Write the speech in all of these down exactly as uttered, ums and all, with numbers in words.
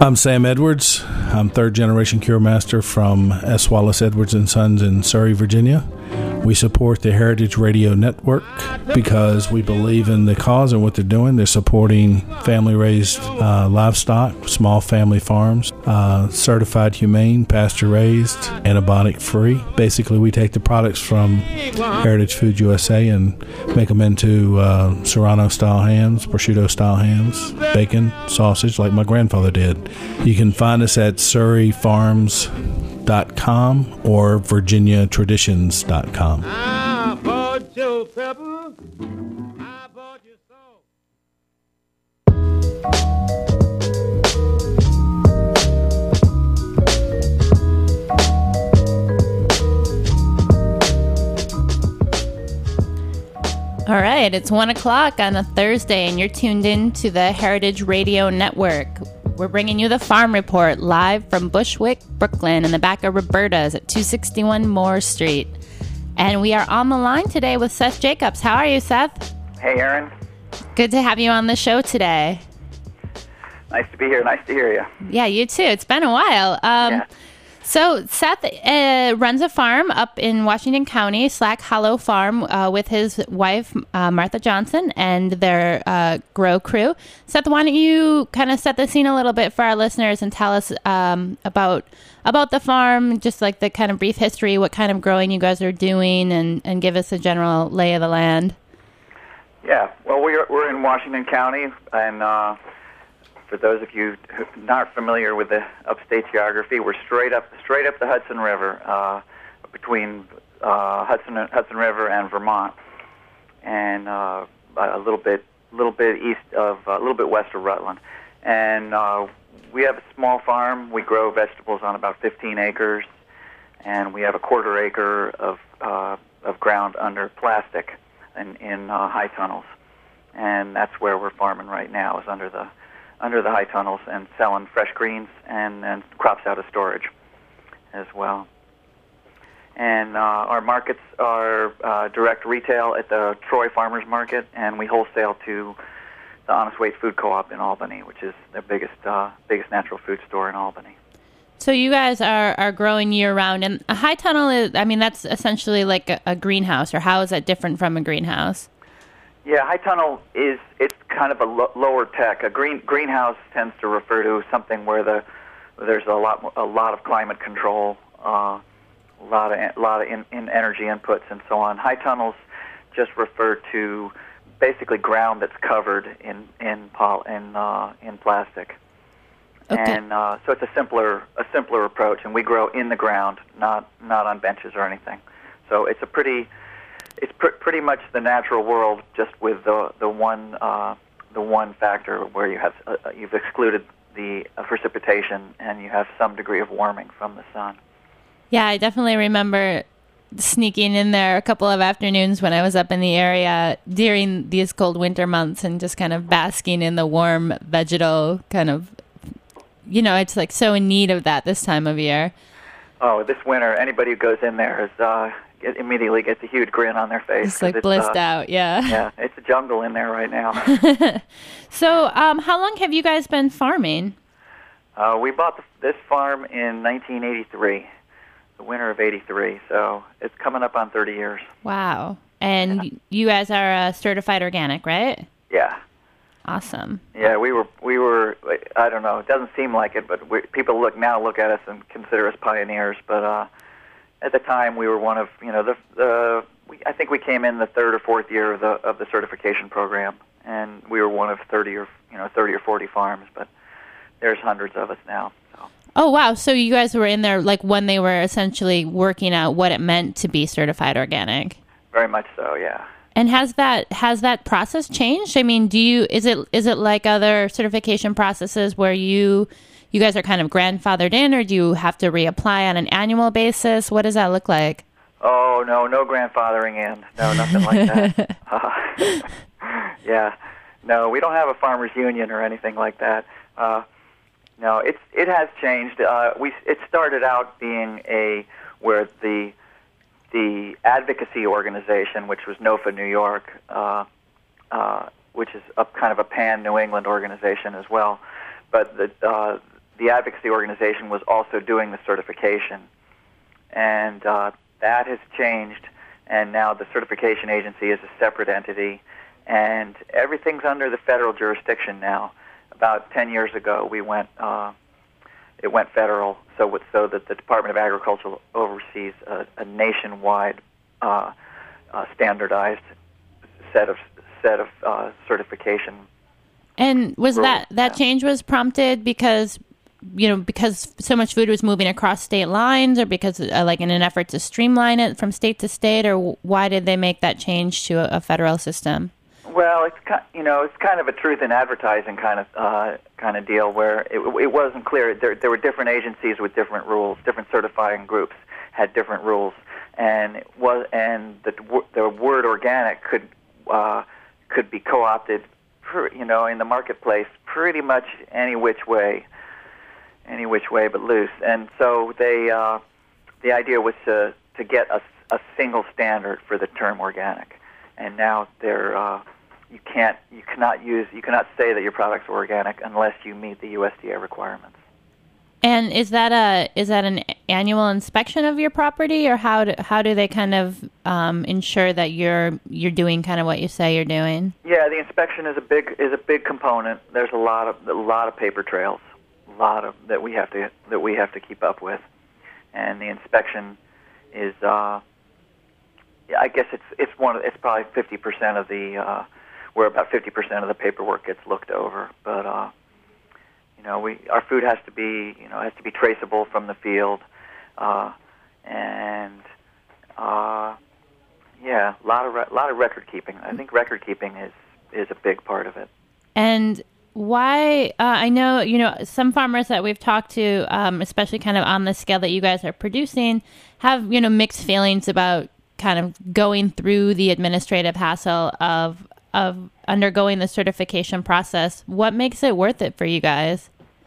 I'm Sam Edwards. I'm third generation Cure Master from S. Wallace Edwards and Sons in Surrey, Virginia. We support the Heritage Radio Network because we believe in the cause and what they're doing. They're supporting family-raised uh, livestock, small family farms, uh, certified humane, pasture-raised, antibiotic-free. Basically, we take the products from Heritage Food U S A and make them into uh, Serrano-style hams, prosciutto-style hams, bacon, sausage, like my grandfather did. You can find us at surrey farms dot com or virginia traditions dot com. I bought your pepper. I bought your salt. All right, it's one o'clock on a Thursday, and you're tuned in to the Heritage Radio Network. We're bringing you the Farm Report live from Bushwick, Brooklyn, in the back of Roberta's at two sixty-one Moore Street. And we are on the line today with Seth Jacobs. How are you, Seth? Hey, Aaron. Good to have you on the show today. Nice to be here. Nice to hear you. Yeah, you too. It's been a while. Um, yeah. So Seth uh, runs a farm up in Washington County, Slack Hollow Farm, uh, with his wife, uh, Martha Johnson, and their uh, grow crew. Seth, why don't you kind of set the scene a little bit for our listeners and tell us um, about about the farm, just like the kind of brief history, what kind of growing you guys are doing, and, and give us a general lay of the land. Yeah, well, we're, we're in Washington County, and uh, for those of you who are not familiar with the upstate geography, we're straight up straight up the Hudson River, uh, between uh, Hudson Hudson River and Vermont, and uh, a little bit little bit east of uh, a little bit west of Rutland. And uh, we have a small farm. We grow vegetables on about fifteen acres, and we have a quarter acre of uh, of ground under plastic in, in uh, high tunnels, and that's where we're farming right now, is under the under the high tunnels, and selling fresh greens and, and crops out of storage as well. And uh, our markets are uh, direct retail at the Troy Farmers Market, and we wholesale to the Honest Weight Food Co-op in Albany, which is the biggest uh, biggest natural food store in Albany. So you guys are, are growing year-round, and a high tunnel is, I mean, that's essentially like a, a greenhouse, or how is that different from a greenhouse? Yeah, high tunnel is it's kind of a lo- lower tech. A green greenhouse tends to refer to something where the there's a lot more, a lot of climate control, uh, a lot of a lot of in, in energy inputs and so on. High tunnels just refer to basically ground that's covered in in pol- in uh, in plastic, okay. and uh, so it's a simpler a simpler approach. And we grow in the ground, not not on benches or anything. So it's a pretty It's pr- pretty much the natural world, just with the the one uh, the one factor where you have uh, you've excluded the uh, precipitation and you have some degree of warming from the sun. Yeah, I definitely remember sneaking in there a couple of afternoons when I was up in the area during these cold winter months and just kind of basking in the warm vegetal kind of. You know, it's like so in need of that this time of year. Oh, this winter, anybody who goes in there is. Uh, It immediately gets a huge grin on their face. It's like it's, blissed uh, out, yeah. Yeah, it's a jungle in there right now. So, um, how long have you guys been farming? Uh, we bought the, this farm in nineteen eighty-three, the winter of eighty-three, so it's coming up on thirty years. Wow. And yeah. You guys are uh, certified organic, right? Yeah. Awesome. Yeah, we were, we were. I don't know, it doesn't seem like it, but we, people look now look at us and consider us pioneers, but... Uh, At the time, we were one of, you know, the, the we, I think we came in the third or fourth year of the of the certification program, and we were one of thirty or you know thirty or forty farms. But there's hundreds of us now. So. Oh wow! So you guys were in there like when they were essentially working out what it meant to be certified organic. Very much so, yeah. And has that has that process changed? I mean, do you is it is it like other certification processes where you You guys are kind of grandfathered in, or do you have to reapply on an annual basis? What does that look like? Oh, no, no grandfathering in. No, nothing like that. uh, yeah. No, we don't have a farmers union or anything like that. Uh, no, it's it has changed. Uh, we it started out being a where the the advocacy organization, which was NOFA New York, uh, uh, which is a kind of a pan New England organization as well, but the uh, the advocacy organization was also doing the certification. And uh, that has changed, and now the certification agency is a separate entity, and everything's under the federal jurisdiction now. About ten years ago, we went, uh, it went federal, so with, so that the Department of Agriculture oversees a, a nationwide uh, uh, standardized set of set of uh, certification. And was rules. that that Yeah. change was prompted because, you know, because so much food was moving across state lines, or because uh, like in an effort to streamline it from state to state, or why did they make that change to a, a federal system? Well, it's kind, you know, it's kind of a truth in advertising kind of uh, kind of deal where it, it wasn't clear. There, there were different agencies with different rules. Different certifying groups had different rules, and it was and the the word organic could uh, could be co-opted, you know, in the marketplace pretty much any which way, any which way but loose. And so they uh, the idea was to to get a, a single standard for the term organic, and now they're uh, you can't you cannot use you cannot say that your products are organic unless you meet the U S D A requirements. And is that a is that an annual inspection of your property, or how do, how do they kind of um, ensure that you're you're doing kind of what you say you're doing? Yeah, the inspection is a big is a big component. There's a lot of a lot of paper trails, a lot of that we have to that we have to keep up with, and the inspection is uh, I guess it's it's one of, it's probably fifty percent of the uh, where about fifty percent of the paperwork gets looked over, but. Uh, You know, we our food has to be, you know, has to be traceable from the field, uh, and uh, yeah, a lot of re- lot of record keeping. I think record keeping is is a big part of it. And why? Uh, I know, you know, some farmers that we've talked to, um, especially kind of on the scale that you guys are producing, have, you know, mixed feelings about kind of going through the administrative hassle of of undergoing the certification process. What makes it worth it for you guys?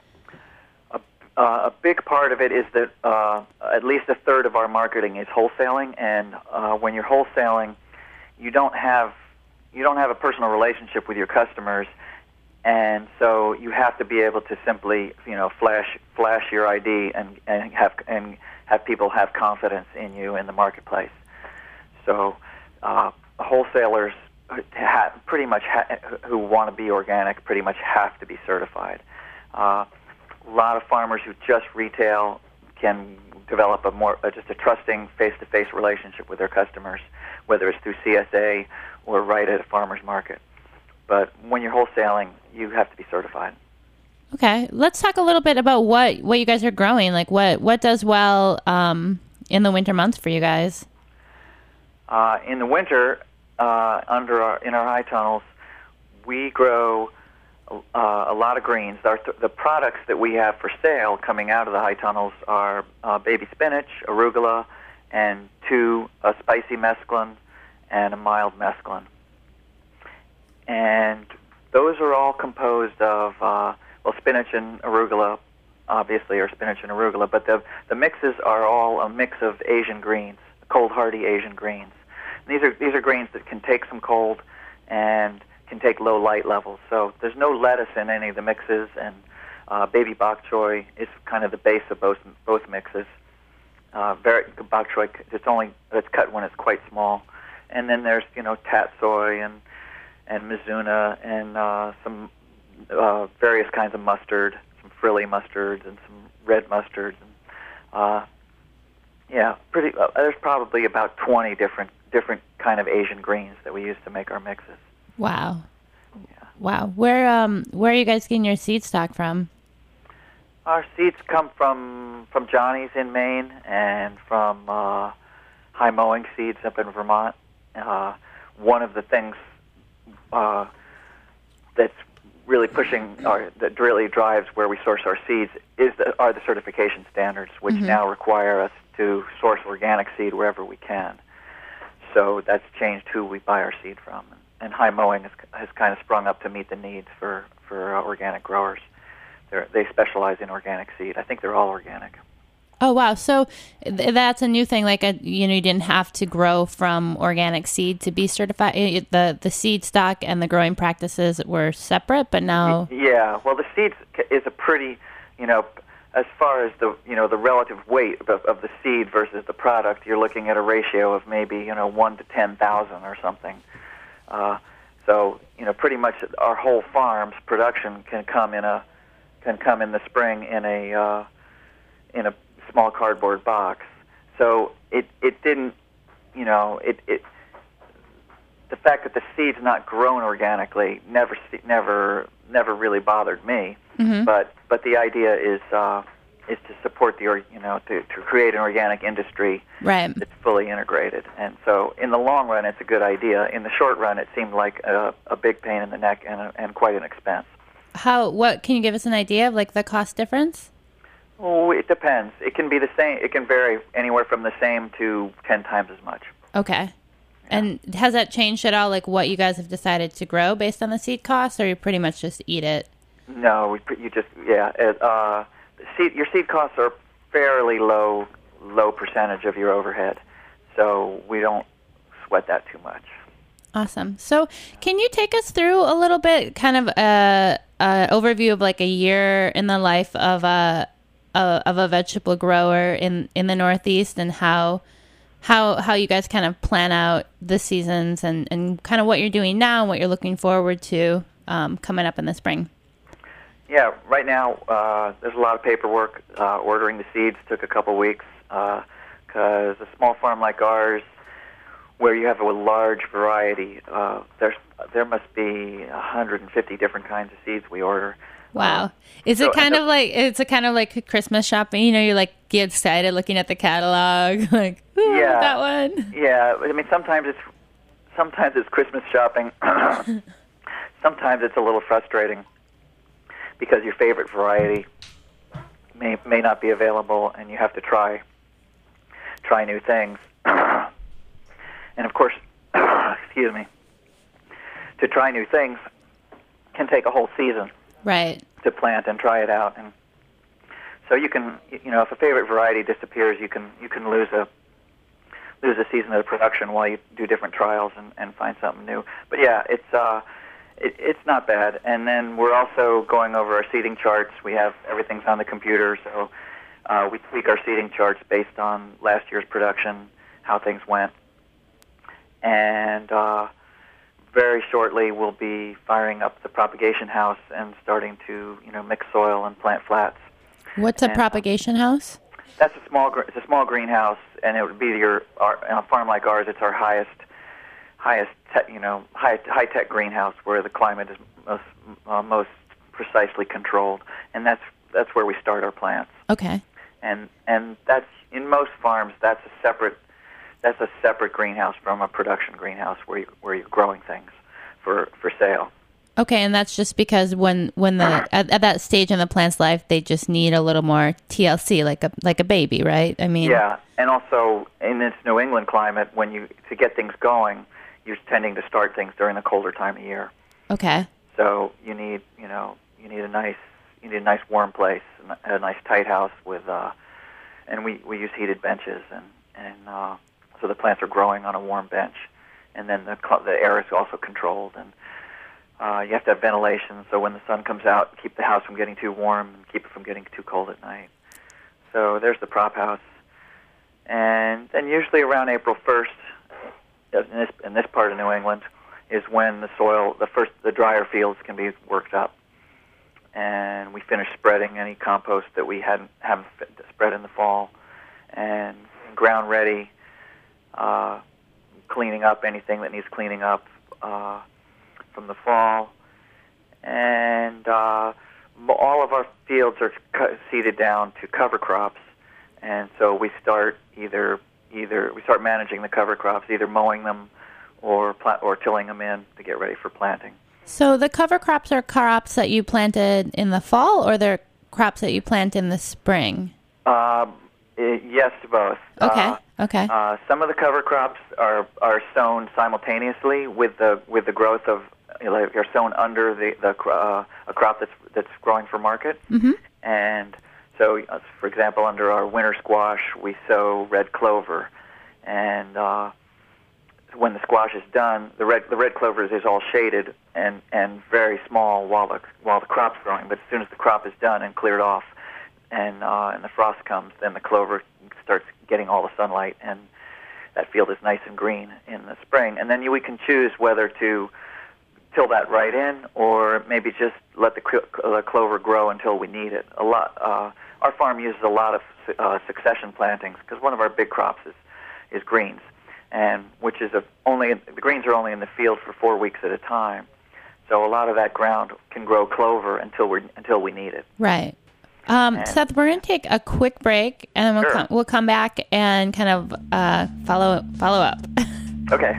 Uh, a big part of it is that uh, at least a third of our marketing is wholesaling, and uh, when you're wholesaling, you don't have you don't have a personal relationship with your customers, and so you have to be able to simply, you know, flash flash your I D and and have and have people have confidence in you in the marketplace. So uh, wholesalers ha- pretty much ha- who want to be organic pretty much have to be certified. Uh, A lot of farmers who just retail can develop a more uh, just a trusting face-to-face relationship with their customers, whether it's through C S A or right at a farmer's market. But when you're wholesaling, you have to be certified. Okay, let's talk a little bit about what, what you guys are growing. Like what, what does well um, in the winter months for you guys? Uh, in the winter, uh, under our in our high tunnels, we grow Uh, a lot of greens. Our th- the products that we have for sale coming out of the high tunnels are uh, baby spinach, arugula, and two, a spicy mesclun and a mild mesclun. And those are all composed of, uh, well, spinach and arugula, obviously, or spinach and arugula, but the, the mixes are all a mix of Asian greens, cold hardy Asian greens. And these are these are greens that can take some cold and can take low light levels. So there's no lettuce in any of the mixes, and uh, baby bok choy is kind of the base of both both mixes. Uh, very, bok choy, it's only it's cut when it's quite small, and then there's you know tatsoi and and mizuna and uh, some uh, various kinds of mustard, some frilly mustards and some red mustards. And, uh, yeah, pretty. Uh, there's probably about twenty different different kind of Asian greens that we use to make our mixes. Wow. Yeah. Wow. Where um where are you guys getting your seed stock from? Our seeds come from from Johnny's in Maine and from uh, High Mowing Seeds up in Vermont. Uh, one of the things uh, that's really pushing, or that really drives where we source our seeds, is the, are the certification standards, which Mm-hmm. now require us to source organic seed wherever we can. So that's changed who we buy our seed from. And High Mowing has, has kind of sprung up to meet the needs for, for uh, organic growers. They're, they specialize in organic seed. I think they're all organic. Oh, wow. So th- that's a new thing. Like, a, you know, you didn't have to grow from organic seed to be certified. It, the, the seed stock and the growing practices were separate, but now... Yeah, well, the seeds is a pretty... you know, as far as the you know the relative weight of, of the seed versus the product, you're looking at a ratio of maybe you know one to ten thousand or something. Uh, so you know, pretty much our whole farm's production can come in a can come in the spring in a uh, in a small cardboard box. So it it didn't you know it it the fact that the seed's not grown organically never never never really bothered me. Mm-hmm. But but the idea is uh, is to support the or- you know to, to create an organic industry Right. that's fully integrated. And so in the long run, it's a good idea. In the short run, it seemed like a, a big pain in the neck and a, and quite an expense. How? What? Can you give us an idea of like the cost difference? Oh, it depends. It can be the same. It can vary anywhere from the same to ten times as much. Okay. And has that changed at all? Like what you guys have decided to grow based on the seed costs, or you pretty much just eat it? No, we put- you just yeah. It, uh, seed, your seed costs are fairly low, low percentage of your overhead, so we don't sweat that too much. Awesome. So, can you take us through a little bit, kind of a, a overview of like a year in the life of a, a of a vegetable grower in, in the Northeast, and how how how you guys kind of plan out the seasons, and, and kind of what you're doing now and what you're looking forward to um, coming up in the spring? Yeah, right now uh, there's a lot of paperwork. Uh, ordering the seeds took a couple weeks because a small farm like ours, where you have a large variety, uh, there's there must be one hundred fifty different kinds of seeds we order. Wow. Uh, Is so- it kind of like, it's a kind of like Christmas shopping? You know, you're like, get excited looking at the catalog, like, ooh, Yeah. that one. Yeah, I mean sometimes it's sometimes it's Christmas shopping. Sometimes it's a little frustrating because your favorite variety may may not be available, and you have to try try new things. And of course, excuse me, to try new things can take a whole season Right. to plant and try it out. And so you can, you know, if a favorite variety disappears, you can you can lose a lose a season of production while you do different trials and, and find something new. But yeah, it's uh, it, it's not bad. And then we're also going over our seeding charts. We have everything's on the computer, so uh, we tweak our seeding charts based on last year's production, how things went. And uh, very shortly, we'll be firing up the propagation house and starting to, you know, mix soil and plant flats. What's a And, uh, propagation house? That's a small. gr- It's a small greenhouse, and it would be your. Our, on a farm like ours, it's our highest, highest, te- you know, high high tech greenhouse where the climate is most uh, most precisely controlled, and that's that's where we start our plants. Okay. And and that's in most farms. That's a separate. That's a separate greenhouse from a production greenhouse where you where you're growing things for for sale. Okay, and that's just because when when the at, at that stage in the plant's life, they just need a little more T L C, like a like a baby, right? I mean, Yeah, and also in this New England climate, when you to get things going, you're tending to start things during the colder time of year. Okay. So you need, you know, you need a nice, you need a nice warm place, a nice tight house with, uh, and we, we use heated benches, and and uh, so the plants are growing on a warm bench, and then the co- the air is also controlled, and uh, you have to have ventilation, so when the sun comes out, keep the house from getting too warm and keep it from getting too cold at night. So there's the prop house, and then usually around April first, in this in this part of New England, is when the soil, the first, the drier fields can be worked up, and we finish spreading any compost that we hadn't haven't spread in the fall, and ground ready, uh, cleaning up anything that needs cleaning up uh, from the fall, and uh, all of our fields are cu- seeded down to cover crops, and so we start either either we start managing the cover crops, either mowing them or pla- or tilling them in to get ready for planting. So the cover crops are crops that you planted in the fall, or they're crops that you plant in the spring? Uh, eh, yes to both. Okay. Uh, Okay. Uh, some of the cover crops are are sown simultaneously with the with the growth of, you know, are sown under the the uh, a crop that's that's growing for market. Mm-hmm. And so, uh, for example, under our winter squash, we sow red clover, and uh, when the squash is done, the red the red clover is, is all shaded and, and very small while the while the crop's growing. But as soon as the crop is done and cleared off, and uh, and the frost comes, then the clover starts getting all the sunlight, and that field is nice and green in the spring. And then you, we can choose whether to till that right in, or maybe just let the, cl- the clover grow until we need it. A lot. Uh, our farm uses a lot of uh, succession plantings because one of our big crops is is greens, and which is a, only the greens are only in the field for four weeks at a time. So a lot of that ground can grow clover until we until we need it. Right. Um, And- Seth, we're going to take a quick break, and then we'll, Sure. come, we'll come back and kind of uh, follow follow up. Okay.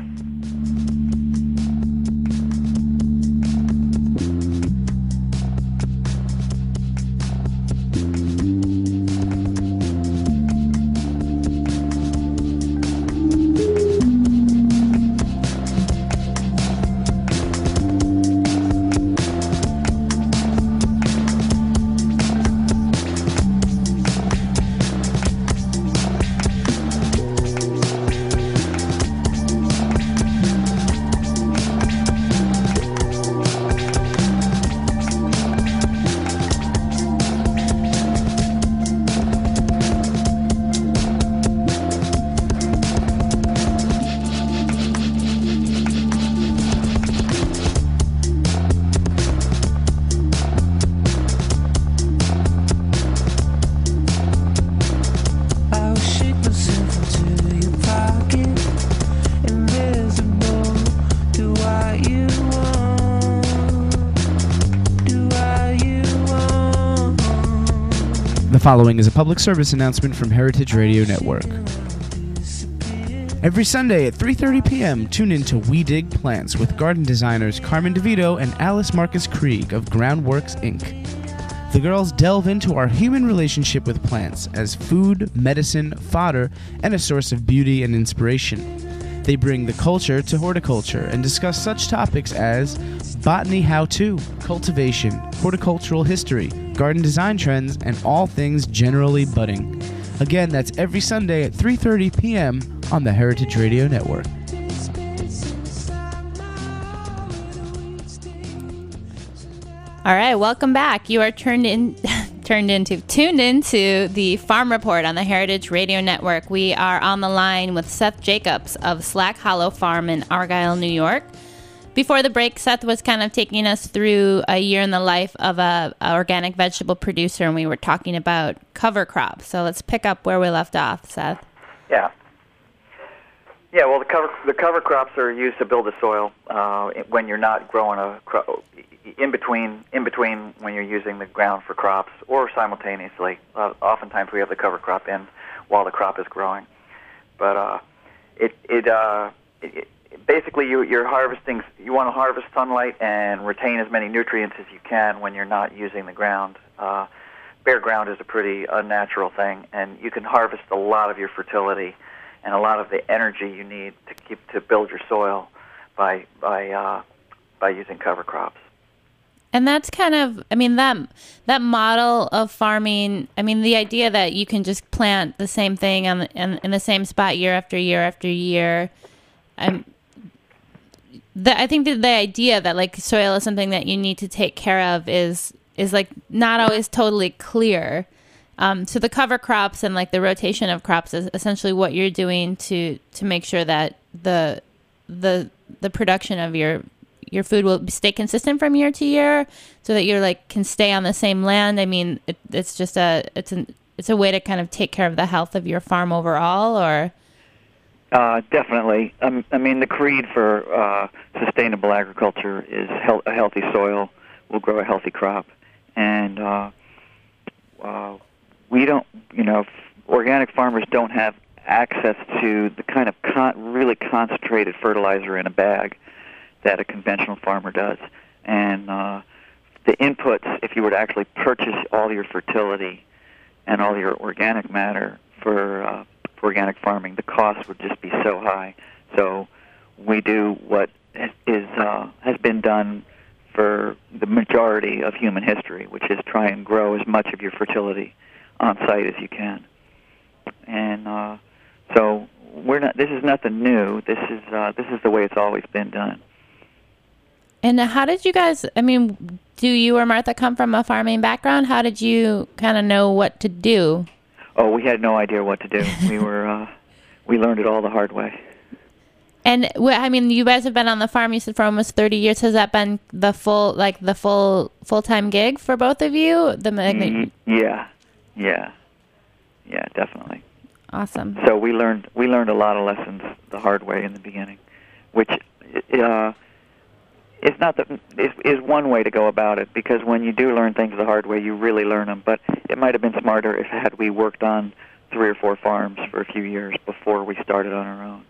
I'll shake myself into your pocket. Invisible, do what you want. Do what you want. The following is a public service announcement from Heritage Radio Network. Every Sunday at three thirty p.m., tune in to We Dig Plants with garden designers Carmen DeVito and Alice Marcus Krieg of Groundworks, Incorporated. The girls delve into our human relationship with plants as food, medicine, fodder, and a source of beauty and inspiration. They bring the culture to horticulture and discuss such topics as botany how-to, cultivation, horticultural history, garden design trends, and all things generally budding. Again, that's every Sunday at three thirty p.m. on the Heritage Radio Network. All right, welcome back. You are turned in, turned into, tuned into the Farm Report on the Heritage Radio Network. We are on the line with Seth Jacobs of Slack Hollow Farm in Argyle, New York. Before the break, Seth was kind of taking us through a year in the life of a, a organic vegetable producer, and we were talking about cover crops. So let's pick up where we left off, Seth. Yeah. Yeah. Well, the cover the cover crops are used to build the soil uh, when you're not growing a crop. In between, in between, when you're using the ground for crops, or simultaneously. Uh, oftentimes, we have the cover crop in while the crop is growing. But uh, it it, uh, it, it basically you, you're harvesting. You want to harvest sunlight and retain as many nutrients as you can when you're not using the ground. Uh, bare ground is a pretty unnatural thing, and you can harvest a lot of your fertility and a lot of the energy you need to keep to build your soil by by uh, by using cover crops. And that's kind of, I mean, that that model of farming, I mean, the idea that you can just plant the same thing on the, in, in the same spot year after year after year, I'm, the, I think that the idea that, like, soil is something that you need to take care of is, is like, not always totally clear. Um, so the cover crops and, like, the rotation of crops is essentially what you're doing to, to make sure that the the the production of your your food will stay consistent from year to year, so that you're like can stay on the same land. I mean, it, it's just a it's an it's a way to kind of take care of the health of your farm overall, or Uh, definitely. Um, I mean, the creed for uh, sustainable agriculture is hel- a healthy soil will grow a healthy crop, and uh, uh, we don't. You know, f- organic farmers don't have access to the kind of con- really concentrated fertilizer in a bag that a conventional farmer does. And uh, the inputs, if you were to actually purchase all your fertility and all your organic matter for, uh, for organic farming, the cost would just be so high. So we do what is uh, has been done for the majority of human history, which is try and grow as much of your fertility on site as you can. And uh, so we're not. This is nothing new. This is uh, this is the way it's always been done. And how did you guys, I mean, do you or Martha come from a farming background? How did you kind of know what to do? Oh, we had no idea what to do. We were uh, we learned it all the hard way. And wh- I mean, you guys have been on the farm, you said, for almost thirty years. Has that been the full, like the full full time gig for both of you? The Mm, yeah, yeah, yeah, definitely. Awesome. So we learned we learned a lot of lessons the hard way in the beginning, which uh, is not the is, is one way to go about it. Because when you do learn things the hard way, you really learn them. But it might have been smarter if had we worked on three or four farms for a few years before we started on our own.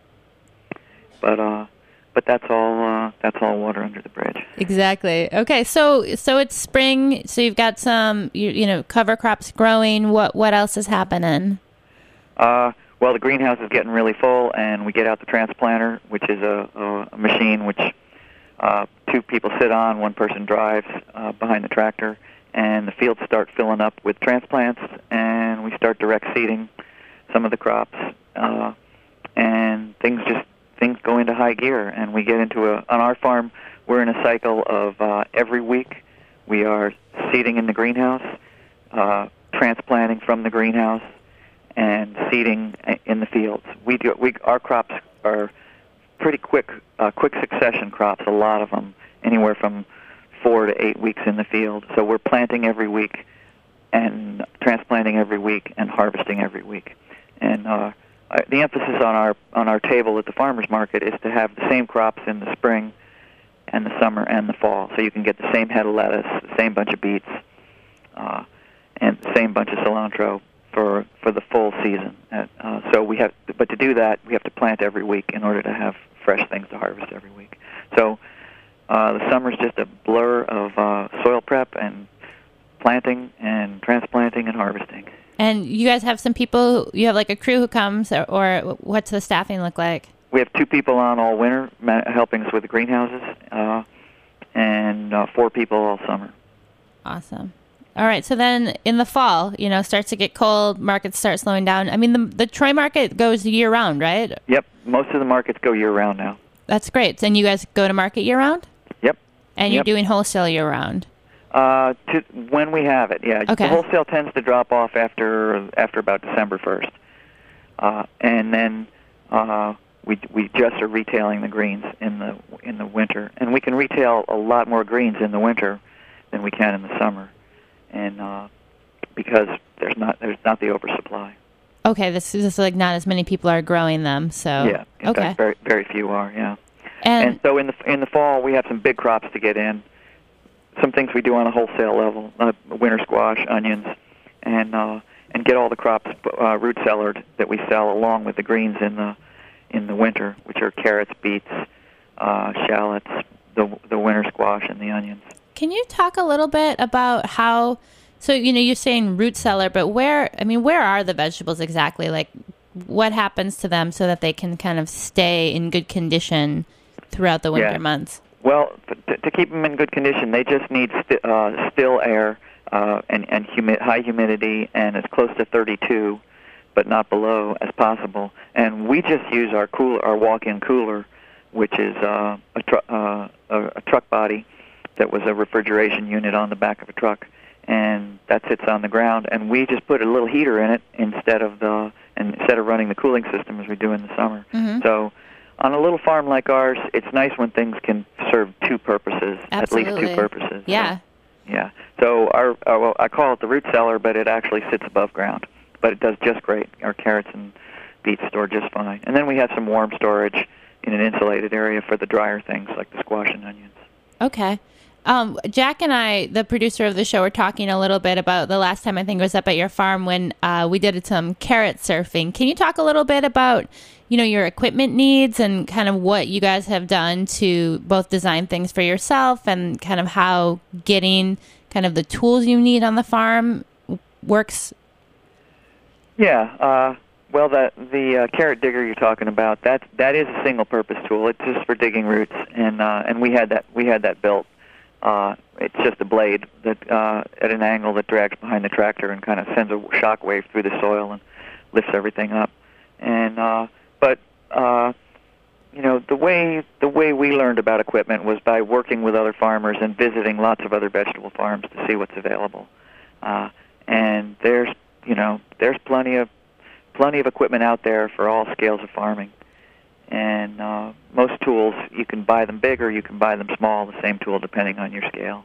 But uh, but that's all uh, that's all water under the bridge. Exactly. Okay, so so it's spring. So you've got some you, you know cover crops growing. What what else is happening? Uh, well, the greenhouse is getting really full, and we get out the transplanter, which is a, a, a machine which uh, two people sit on, one person drives uh, behind the tractor, and the fields start filling up with transplants, and we start direct seeding some of the crops, uh, and things just things go into high gear, and we get into a on our farm. We're in a cycle of uh, every week we are seeding in the greenhouse, uh, transplanting from the greenhouse, and seeding in the fields. We do we our crops are pretty quick, uh, quick succession crops. A lot of them, anywhere from four to eight weeks in the field. So we're planting every week, and transplanting every week, and harvesting every week. And uh, the emphasis on our on our table at the farmers market is to have the same crops in the spring, and the summer, and the fall. So you can get the same head of lettuce, the same bunch of beets, uh, and the same bunch of cilantro for for the full season. Uh, so we have, but to do that, we have to plant every week in order to have fresh things to harvest every week. So uh, the summer's just a blur of uh, soil prep and planting and transplanting and harvesting. And you guys have some people. You have like a crew who comes, or, or what's the staffing look like? We have two people on all winter ma- helping us with the greenhouses, uh, and uh, four people all summer. Awesome. All right, so then in the fall, you know, starts to get cold, markets start slowing down. I mean, the the Troy market goes year-round, right? Yep, most of the markets go year-round now. That's great. And you guys go to market year-round? Yep. And you're Yep. doing wholesale year-round? Uh, to, when we have it, yeah. Okay. The wholesale tends to drop off after after about December first. Uh, and then uh, we we just are retailing the greens in the in the winter. And we can retail a lot more greens in the winter than we can in the summer. And uh, because there's not there's not the oversupply. Okay, this is like not as many people are growing them, so Yeah, in okay. fact, very very few are. Yeah, And, and so in the in the fall we have some big crops to get in. Some things we do on a wholesale level: uh, winter squash, onions, and uh, and get all the crops uh, root cellared that we sell along with the greens in the in the winter, which are carrots, beets, uh, shallots, the the winter squash, and the onions. can you talk a little bit about how? So you know, you're saying root cellar, but where? I mean, where are the vegetables exactly? Like, what happens to them so that they can kind of stay in good condition throughout the winter Yeah. months? Well, to, to keep them in good condition, they just need st- uh, still air uh, and, and humi- high humidity and as close to thirty-two, but not below, as possible. And we just use our cool, our walk-in cooler, which is uh, a, tru- uh, a, a truck body that was a refrigeration unit on the back of a truck, and that sits on the ground. And we just put a little heater in it instead of the and instead of running the cooling system as we do in the summer. Mhm. So. On a little farm like ours, it's nice when things can serve two purposes, Absolutely. at least two purposes. Yeah. So, yeah. So our, our well, I call it the root cellar, but it actually sits above ground. But it does just great. Our carrots and beets store just fine. And then we have some warm storage in an insulated area for the drier things like the squash and onions. Okay. Um, Jack and I, the producer of the show, were talking a little bit about the last time I think it was up at your farm when uh, we did some carrot surfing. Can you talk a little bit about, you know, your equipment needs and kind of what you guys have done to both design things for yourself and kind of how getting kind of the tools you need on the farm works? Yeah. Uh, well, that the uh, carrot digger you're talking about, that that is a single-purpose tool. It's just for digging roots, and uh, and we had that we had that built. Uh, it's just a blade that uh, at an angle that drags behind the tractor and kind of sends a shock wave through the soil and lifts everything up. And uh, but uh, you know, the way the way we learned about equipment was by working with other farmers and visiting lots of other vegetable farms to see what's available. Uh, and there's, you know, there's plenty of plenty of equipment out there for all scales of farming. And uh, most tools, you can buy them big or you can buy them small, the same tool depending on your scale.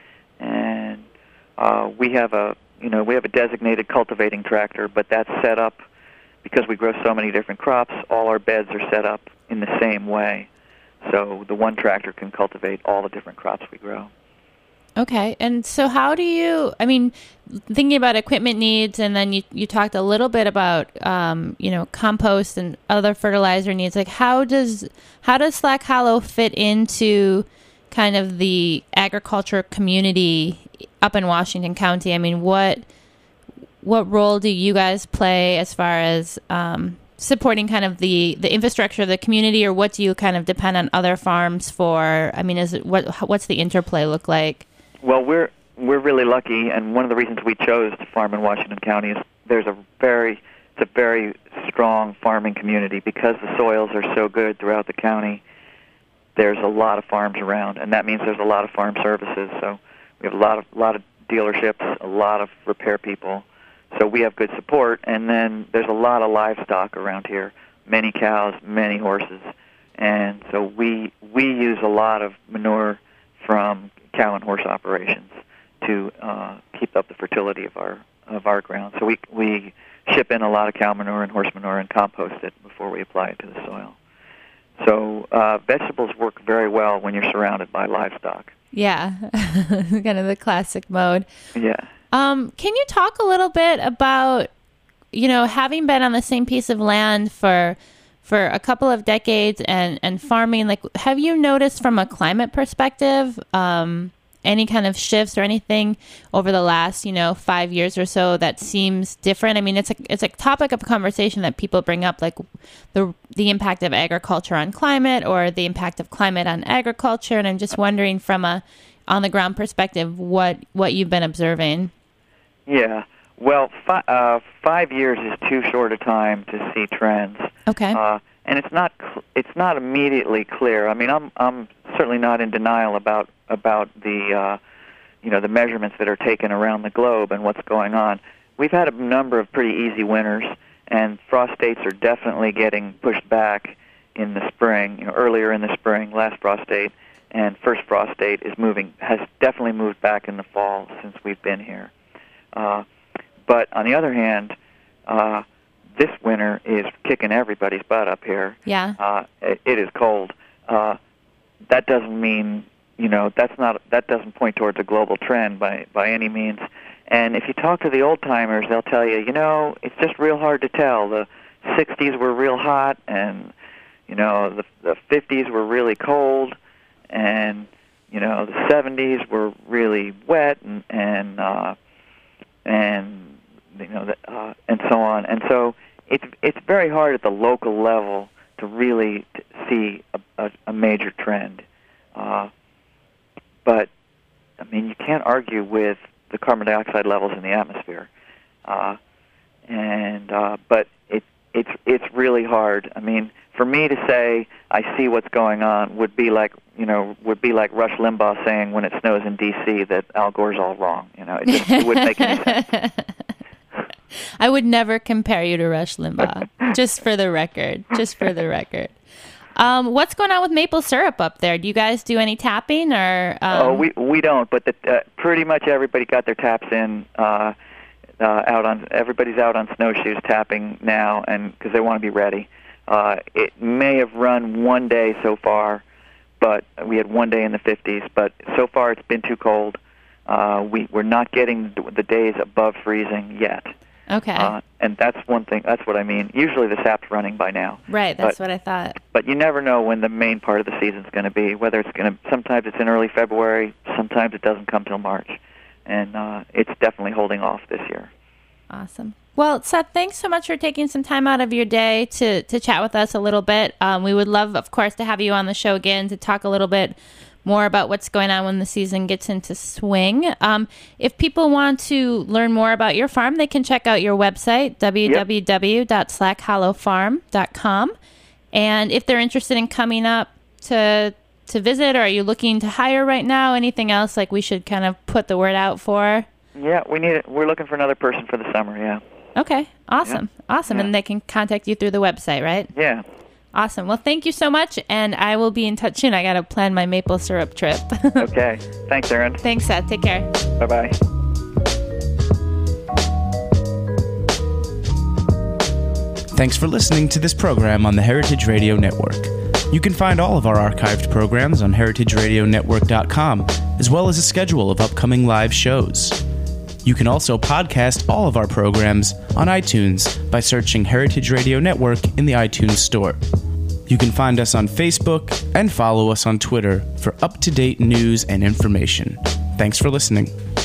And uh, we have a, you know, we have a designated cultivating tractor, but that's set up because we grow so many different crops. All our beds are set up in the same way, so the one tractor can cultivate all the different crops we grow. Okay, and so how do you, I mean, thinking about equipment needs, and then you, you talked a little bit about, um, you know, compost and other fertilizer needs, like how does, how does Slack Hollow fit into kind of the agriculture community up in Washington County? I mean, what, what role do you guys play as far as um, supporting kind of the, the infrastructure of the community, or what do you kind of depend on other farms for? I mean, is it, what, what's the interplay look like? Well, we're we're really lucky, and one of the reasons we chose to farm in Washington County is there's a very it's a very strong farming community because the soils are so good throughout the county. There's a lot of farms around, and that means there's a lot of farm services. So we have a lot of lot of dealerships, a lot of repair people. So we have good support, and then there's a lot of livestock around here, many cows, many horses, and so we we use a lot of manure from cow and horse operations to uh, keep up the fertility of our of our ground. So we we ship in a lot of cow manure and horse manure and compost it before we apply it to the soil. So uh, vegetables work very well when you're surrounded by livestock. Yeah, kind of the classic mode. Yeah. Um, can you talk a little bit about, you know, having been on the same piece of land for for a couple of decades and, and farming, like, have you noticed from a climate perspective um, any kind of shifts or anything over the last, you know, five years or so that seems different? I mean, it's a, it's a topic of conversation that people bring up, like the the impact of agriculture on climate or the impact of climate on agriculture. And I'm just wondering from a on-the-ground perspective what, what you've been observing. Yeah. Well, fi- uh, five years is too short a time to see trends. Okay. Uh, and it's not cl- it's not immediately clear. I mean, I'm I'm certainly not in denial about about the uh, you know the measurements that are taken around the globe and what's going on. We've had a number of pretty easy winters, and frost dates are definitely getting pushed back in the spring. You know, earlier in the spring, last frost date, and first frost date is moving has definitely moved back in the fall since we've been here. Uh, But on the other hand, uh, this winter is kicking everybody's butt up here. Yeah. Uh, it, it is cold. Uh, that doesn't mean, you know, that's not that doesn't point towards a global trend by by any means. And if you talk to the old timers, they'll tell you, you know, it's just real hard to tell. The sixties were real hot, and you know, the the fifties were really cold, and you know, the seventies were really wet, and and uh, and you know, the, uh, and so on. And so it's it's very hard at the local level to really t- see a, a, a major trend. Uh, but I mean, you can't argue with the carbon dioxide levels in the atmosphere. Uh, and uh, but it it's it's really hard. I mean, for me to say I see what's going on would be like you know would be like Rush Limbaugh saying when it snows in D C that Al Gore's all wrong. You know, it just it wouldn't make any sense. I would never compare you to Rush Limbaugh, just for the record, just for the record. Um, what's going on with maple syrup up there? Do you guys do any tapping or? Um... Oh, we we don't, but the, uh, pretty much everybody got their taps in. Uh, uh, out on everybody's out on snowshoes tapping now, and because they want to be ready. Uh, it may have run one day so far, but we had one day in the fifties. But so far, it's been too cold. Uh, we we're not getting the days above freezing yet. Okay. Uh, and that's one thing. That's what I mean. Usually the sap's running by now. Right. That's but, what I thought. But you never know when the main part of the season's going to be. Whether it's going to. Sometimes it's in early February. Sometimes it doesn't come till March, and uh, it's definitely holding off this year. Awesome. Well, Seth, thanks so much for taking some time out of your day to to chat with us a little bit. Um, we would love, of course, to have you on the show again to talk a little bit more about what's going on when the season gets into swing. Um, if people want to learn more about your farm, they can check out your website, w w w dot slack hollow farm dot com. And if they're interested in coming up to to visit, or are you looking to hire right now? Anything else like we should kind of put the word out for? Yeah, we need it. We're looking for another person for the summer, yeah. Okay, awesome. Yeah. Awesome. Yeah. And they can contact you through the website, right? Yeah. Awesome. Well, thank you so much, and I will be in touch soon. I got to plan my maple syrup trip. Okay. Thanks, Aaron. Thanks, Seth. Take care. Bye-bye. Thanks for listening to this program on the Heritage Radio Network. You can find all of our archived programs on heritage radio network dot com, as well as a schedule of upcoming live shows. You can also podcast all of our programs on iTunes by searching Heritage Radio Network in the iTunes Store. You can find us on Facebook and follow us on Twitter for up-to-date news and information. Thanks for listening.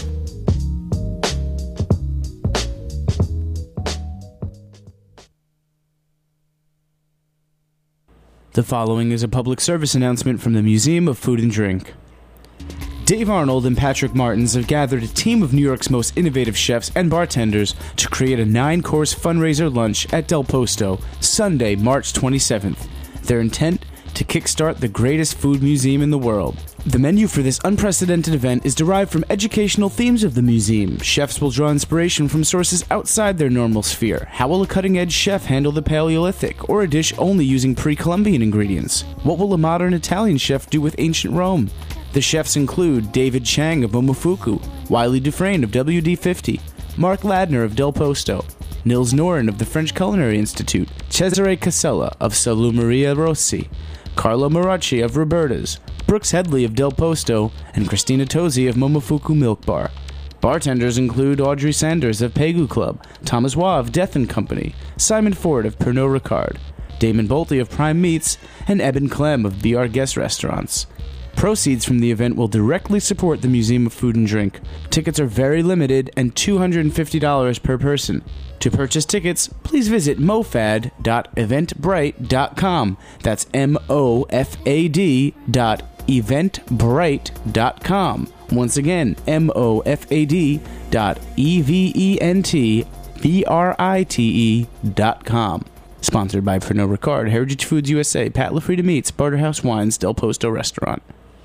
The following is a public service announcement from the Museum of Food and Drink. Dave Arnold and Patrick Martins have gathered a team of New York's most innovative chefs and bartenders to create a nine-course fundraiser lunch at Del Posto, Sunday, March twenty-seventh. Their intent? To kickstart the greatest food museum in the world. The menu for this unprecedented event is derived from educational themes of the museum. Chefs will draw inspiration from sources outside their normal sphere. How will a cutting-edge chef handle the Paleolithic, or a dish only using pre-Columbian ingredients? What will a modern Italian chef do with ancient Rome? The chefs include David Chang of Momofuku, Wiley Dufresne of W D fifty, Mark Ladner of Del Posto, Nils Noren of the French Culinary Institute, Cesare Casella of Salumeria Rossi, Carlo Maracci of Roberta's, Brooks Headley of Del Posto, and Christina Tosi of Momofuku Milk Bar. Bartenders include Audrey Sanders of Pegu Club, Thomas Waugh of Death and Company, Simon Ford of Pernod Ricard, Damon Bolte of Prime Meats, and Eben Clem of B R Guest Restaurants. Proceeds from the event will directly support the Museum of Food and Drink. Tickets are very limited and two hundred fifty dollars per person. To purchase tickets, please visit mofad dot eventbrite dot com. That's M O F A D dot eventbrite dot com. Once again, M O F A D dot E V E N T B R I T E dot com. Sponsored by Pernod Ricard, Heritage Foods U S A, Pat LaFrida Meats, Barterhouse Wines, Del Posto Restaurant.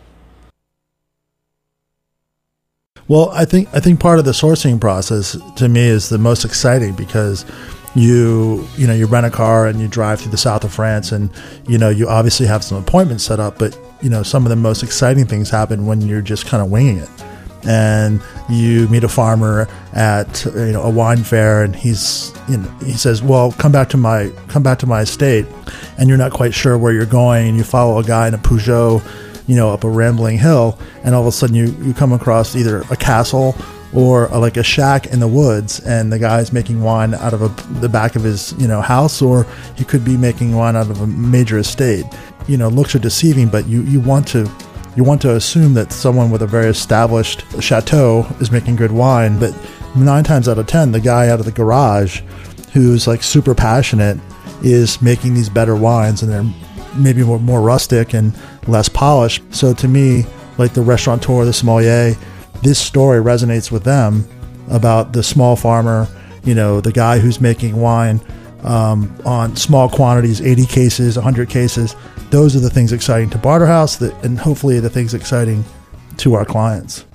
Well, I think I think part of the sourcing process to me is the most exciting because you you know you rent a car and you drive through the south of France and you know you obviously have some appointments set up, but you know some of the most exciting things happen when you're just kind of winging it. And you meet a farmer at you know a wine fair, and he's you know he says, "Well, come back to my come back to my estate," and you're not quite sure where you're going, and you follow a guy in a Peugeot, you know, up a rambling hill, and all of a sudden you, you come across either a castle or a, like a shack in the woods, and the guy's making wine out of a, the back of his, you know, house, or he could be making wine out of a major estate. You know, looks are deceiving, but you, you want to you want to assume that someone with a very established chateau is making good wine, but nine times out of ten, the guy out of the garage who's like super passionate is making these better wines, and they're maybe more, more rustic and less polished. So to me, like the restaurateur, the sommelier, this story resonates with them about the small farmer, you know, the guy who's making wine um, on small quantities, eighty cases, one hundred cases. Those are the things exciting to Barterhouse, that, and hopefully the things exciting to our clients.